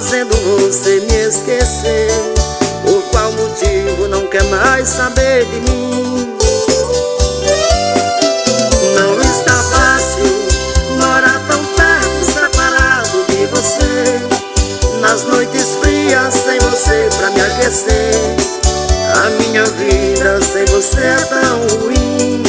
fazendo você me esquecer. Por qual motivo não quer mais saber de mim? Não está fácil morar tão perto, separado de você. Nas noites frias sem você pra me aquecer. A minha vida sem você é tão ruim.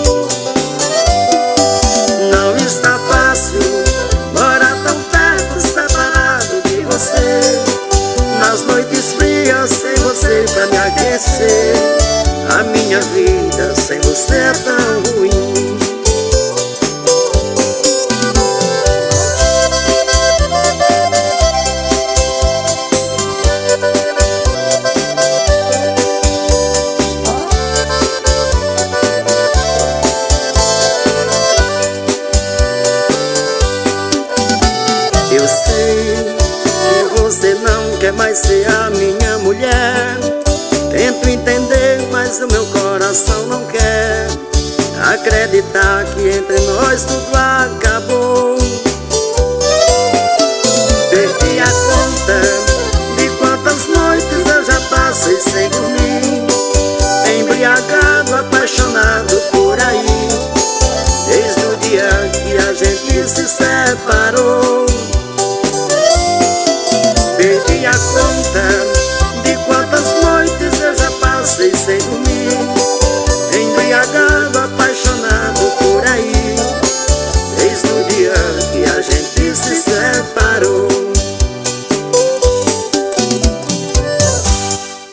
Não está fácil morar tão perto, separado de você. Nas noites frias sem você pra me aquecer. A minha vida sem você é tão ruim. Eu sei que você não quer mais ser a minha mulher. Tento entender, mas o meu coração não quer acreditar que entre nós tudo acabou.